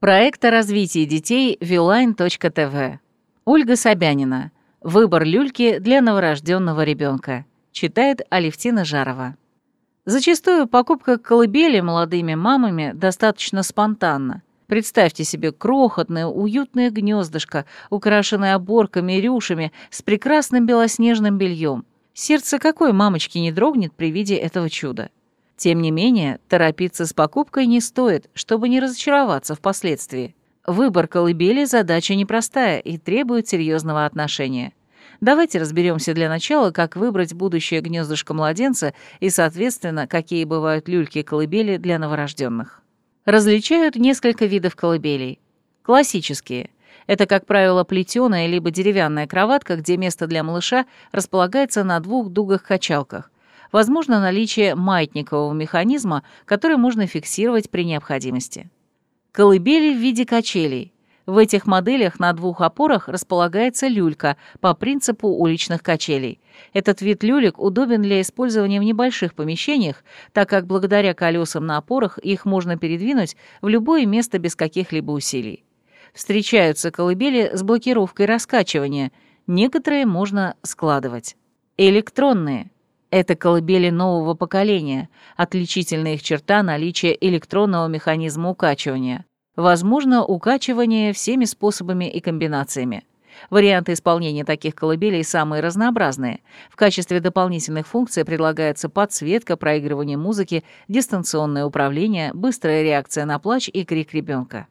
Проект о развитии детей Viewline.tv. Ольга Собянина. Выбор люльки для новорожденного ребенка. Читает Алевтина Жарова. Зачастую покупка колыбели молодыми мамами достаточно спонтанна. Представьте себе крохотное, уютное гнездышко, украшенное оборками и рюшами, с прекрасным белоснежным бельем. Сердце какой мамочки не дрогнет при виде этого чуда? Тем не менее, торопиться с покупкой не стоит, чтобы не разочароваться впоследствии. Выбор колыбели – задача непростая и требует серьезного отношения. Давайте разберемся для начала, как выбрать будущее гнездышко младенца и, соответственно, какие бывают люльки-колыбели для новорожденных. Различают несколько видов колыбелей. Классические – это, как правило, плетеная либо деревянная кроватка, где место для малыша располагается на двух дугах-качалках. Возможно наличие маятникового механизма, который можно фиксировать при необходимости. Колыбели в виде качелей. В этих моделях на двух опорах располагается люлька по принципу уличных качелей. Этот вид люлек удобен для использования в небольших помещениях, так как благодаря колесам на опорах их можно передвинуть в любое место без каких-либо усилий. Встречаются колыбели с блокировкой раскачивания, некоторые можно складывать. Электронные. Это колыбели нового поколения, отличительная их черта – наличие электронного механизма укачивания. Возможно укачивание всеми способами и комбинациями. Варианты исполнения таких колыбелей самые разнообразные. В качестве дополнительных функций предлагается подсветка, проигрывание музыки, дистанционное управление, быстрая реакция на плач и крик ребенка.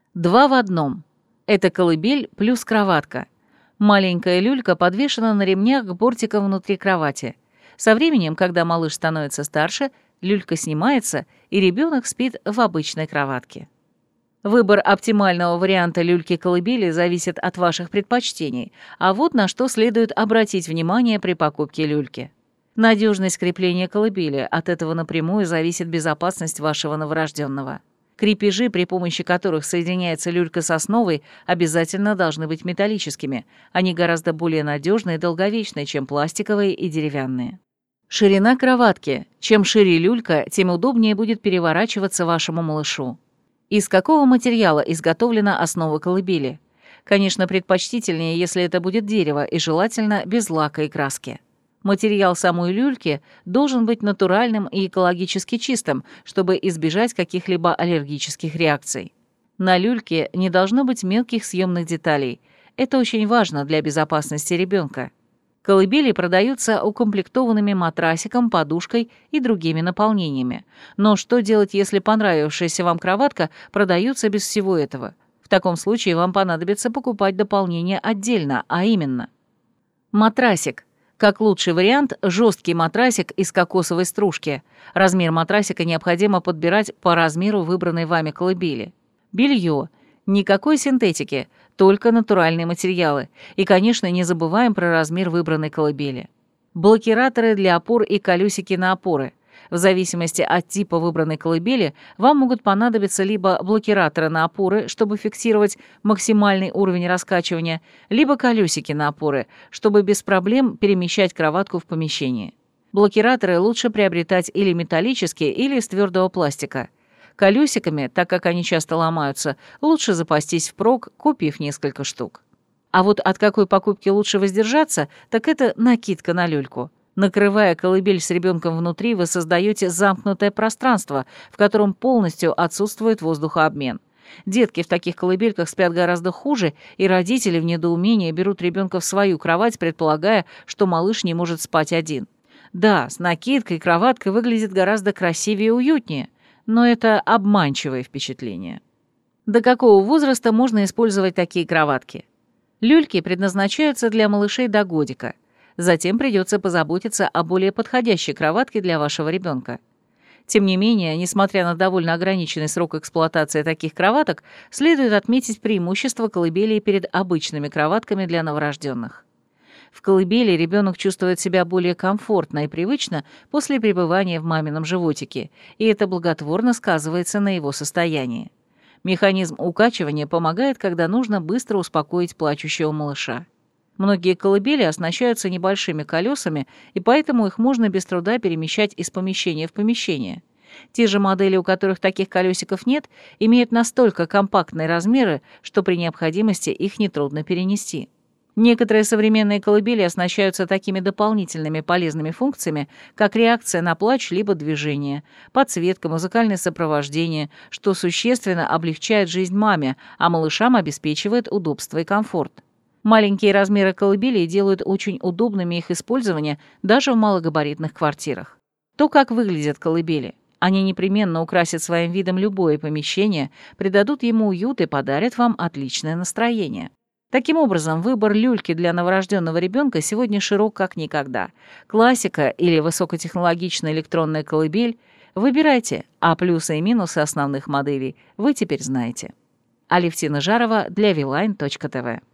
2 в одном. Это колыбель плюс кроватка. Маленькая люлька подвешена на ремнях к бортикам внутри кровати. Со временем, когда малыш становится старше, люлька снимается, и ребенок спит в обычной кроватке. Выбор оптимального варианта люльки-колыбели зависит от ваших предпочтений, а вот на что следует обратить внимание при покупке люльки. Надежность крепления колыбели, от этого напрямую зависит безопасность вашего новорожденного. Крепежи, при помощи которых соединяется люлька с основой, обязательно должны быть металлическими. Они гораздо более надежные и долговечные, чем пластиковые и деревянные. Ширина кроватки. Чем шире люлька, тем удобнее будет переворачиваться вашему малышу. Из какого материала изготовлена основа колыбели? Конечно, предпочтительнее, если это будет дерево, и желательно без лака и краски. Материал самой люльки должен быть натуральным и экологически чистым, чтобы избежать каких-либо аллергических реакций. На люльке не должно быть мелких съемных деталей. Это очень важно для безопасности ребенка. Колыбели продаются укомплектованными матрасиком, подушкой и другими наполнениями. Но что делать, если понравившаяся вам кроватка продается без всего этого? В таком случае вам понадобится покупать дополнение отдельно, а именно матрасик. Как лучший вариант, жесткий матрасик из кокосовой стружки. Размер матрасика необходимо подбирать по размеру выбранной вами колыбели. Белье. Никакой синтетики, только натуральные материалы. И, конечно, не забываем про размер выбранной колыбели. Блокираторы для опор и колесики на опоры. В зависимости от типа выбранной колыбели вам могут понадобиться либо блокираторы на опоры, чтобы фиксировать максимальный уровень раскачивания, либо колесики на опоры, чтобы без проблем перемещать кроватку в помещении. Блокираторы лучше приобретать или металлические, или из твердого пластика. Колесиками, так как они часто ломаются, лучше запастись впрок, купив несколько штук. А вот от какой покупки лучше воздержаться, так это накидка на люльку. Накрывая колыбель с ребенком внутри, вы создаете замкнутое пространство, в котором полностью отсутствует воздухообмен. Детки в таких колыбельках спят гораздо хуже, и родители в недоумении берут ребенка в свою кровать, предполагая, что малыш не может спать один. Да, с накидкой кроватка выглядит гораздо красивее и уютнее, но это обманчивое впечатление. До какого возраста можно использовать такие кроватки? Люльки предназначаются для малышей до годика. Затем придется позаботиться о более подходящей кроватке для вашего ребенка. Тем не менее, несмотря на довольно ограниченный срок эксплуатации таких кроваток, следует отметить преимущество колыбелей перед обычными кроватками для новорожденных. В колыбели ребенок чувствует себя более комфортно и привычно после пребывания в мамином животике, и это благотворно сказывается на его состоянии. Механизм укачивания помогает, когда нужно быстро успокоить плачущего малыша. Многие колыбели оснащаются небольшими колесами, и поэтому их можно без труда перемещать из помещения в помещение. Те же модели, у которых таких колесиков нет, имеют настолько компактные размеры, что при необходимости их нетрудно перенести. Некоторые современные колыбели оснащаются такими дополнительными полезными функциями, как реакция на плач либо движение, подсветка, музыкальное сопровождение, что существенно облегчает жизнь маме, а малышам обеспечивает удобство и комфорт. Маленькие размеры колыбелей делают очень удобными их использование даже в малогабаритных квартирах. То, как выглядят колыбели. Они непременно украсят своим видом любое помещение, придадут ему уют и подарят вам отличное настроение. Таким образом, выбор люльки для новорожденного ребенка сегодня широк как никогда. Классика или высокотехнологичная электронная колыбель – выбирайте, а плюсы и минусы основных моделей вы теперь знаете. Алевтина Жарова для Viline.tv